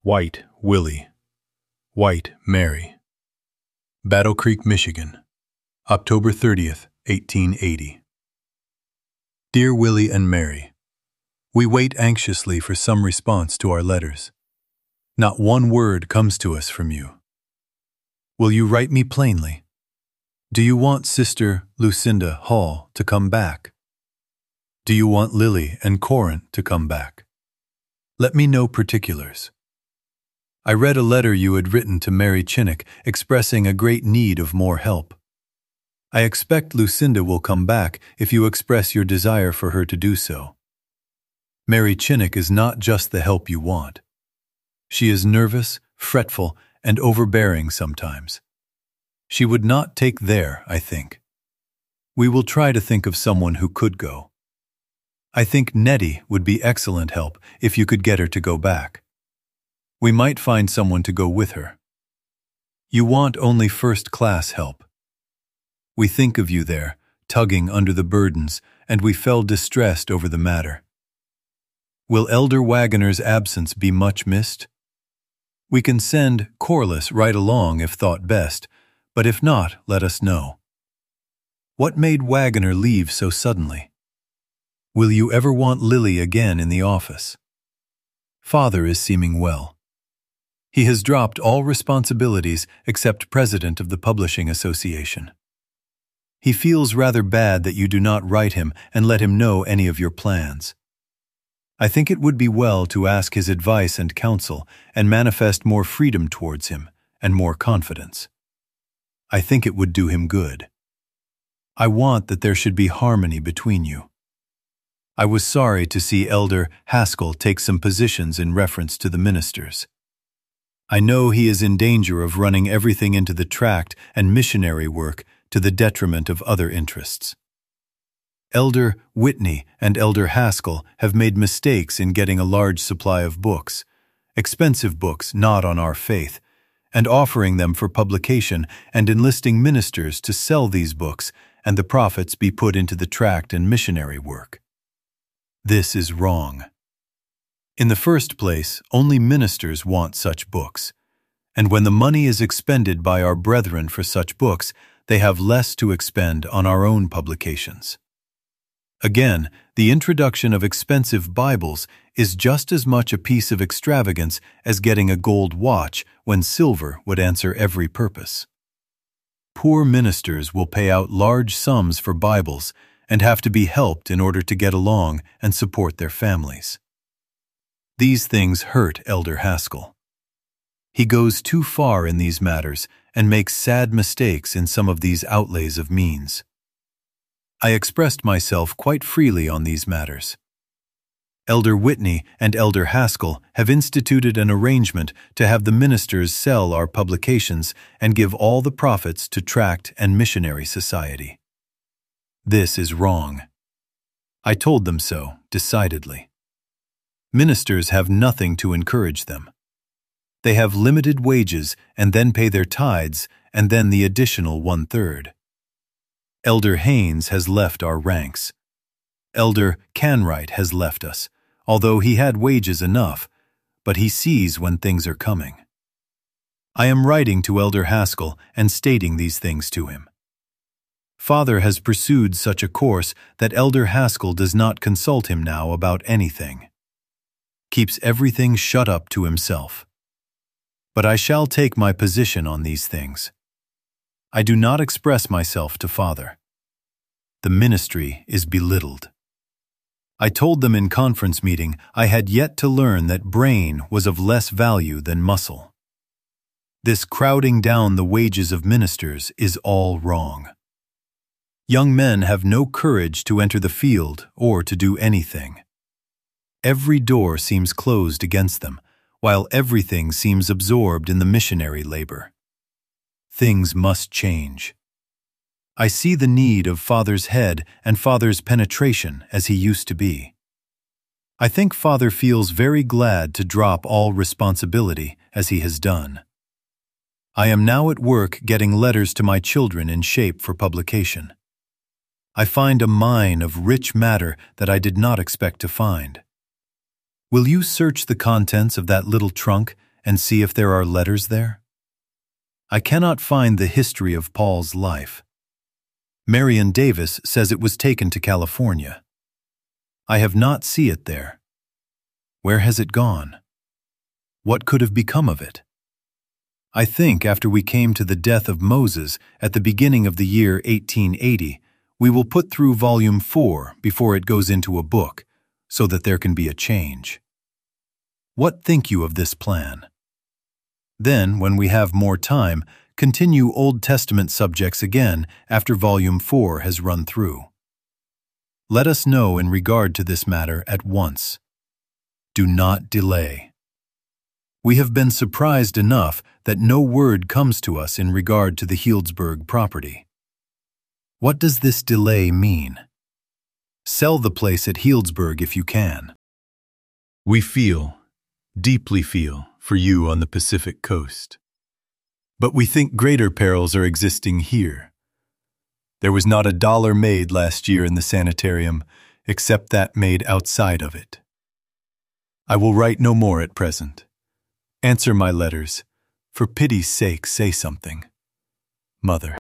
White Willie, White Mary. Battle Creek, Michigan, October 30th, 1880. Dear Willie and Mary, we wait anxiously for some response to our letters. Not one word comes to us from you. Will you write me plainly? Do you want Sister Lucinda Hall to come back? Do you want Lily and Corinth to come back? Let me know particulars. I read a letter you had written to Mary Chinnock expressing a great need of more help. I expect Lucinda will come back if you express your desire for her to do so. Mary Chinnock is not just the help you want. She is nervous, fretful, and overbearing sometimes. She would not take there, I think. We will try to think of someone who could go. I think Nettie would be excellent help if you could get her to go back. We might find someone to go with her. You want only first-class help. We think of you there, tugging under the burdens, and we fell distressed over the matter. Will Elder Wagoner's absence be much missed? We can send Corliss right along if thought best, but if not, let us know. What made Wagoner leave so suddenly? Will you ever want Lily again in the office? Father is seeming well. He has dropped all responsibilities except president of the Publishing Association. He feels rather bad that you do not write him and let him know any of your plans. I think it would be well to ask his advice and counsel and manifest more freedom towards him and more confidence. I think it would do him good. I want that there should be harmony between you. I was sorry to see Elder Haskell take some positions in reference to the ministers. I know he is in danger of running everything into the tract and missionary work to the detriment of other interests. Elder Whitney and Elder Haskell have made mistakes in getting a large supply of books, expensive books not on our faith, and offering them for publication and enlisting ministers to sell these books and the profits be put into the tract and missionary work. This is wrong. In the first place, only ministers want such books, and when the money is expended by our brethren for such books, they have less to expend on our own publications. Again, the introduction of expensive Bibles is just as much a piece of extravagance as getting a gold watch when silver would answer every purpose. Poor ministers will pay out large sums for Bibles and have to be helped in order to get along and support their families. These things hurt Elder Haskell. He goes too far in these matters and makes sad mistakes in some of these outlays of means. I expressed myself quite freely on these matters. Elder Whitney and Elder Haskell have instituted an arrangement to have the ministers sell our publications and give all the profits to Tract and Missionary Society. This is wrong. I told them so, decidedly. Ministers have nothing to encourage them. They have limited wages and then pay their tithes and then the additional 1/3. Elder Haynes has left our ranks. Elder Canright has left us, although he had wages enough, but he sees when things are coming. I am writing to Elder Haskell and stating these things to him. Father has pursued such a course that Elder Haskell does not consult him now about anything. Keeps everything shut up to himself. But I shall take my position on these things. I do not express myself to Father. The ministry is belittled. I told them in conference meeting I had yet to learn that brain was of less value than muscle. This crowding down the wages of ministers is all wrong. Young men have no courage to enter the field or to do anything. Every door seems closed against them, while everything seems absorbed in the missionary labor. Things must change. I see the need of Father's head and Father's penetration as he used to be. I think Father feels very glad to drop all responsibility as he has done. I am now at work getting letters to my children in shape for publication. I find a mine of rich matter that I did not expect to find. Will you search the contents of that little trunk and see if there are letters there? I cannot find the history of Paul's life. Marion Davis says it was taken to California. I have not seen it there. Where has it gone? What could have become of it? I think after we came to the death of Moses at the beginning of the year 1880, we will put through Volume 4 before it goes into a book, so that there can be a change. What think you of this plan? Then, when we have more time, continue Old Testament subjects again after Volume 4 has run through. Let us know in regard to this matter at once. Do not delay. We have been surprised enough that no word comes to us in regard to the Healdsburg property. What does this delay mean? Sell the place at Healdsburg if you can. We feel, deeply feel, for you on the Pacific coast. But we think greater perils are existing here. There was not $1 made last year in the sanitarium, except that made outside of it. I will write no more at present. Answer my letters. For pity's sake, say something. Mother.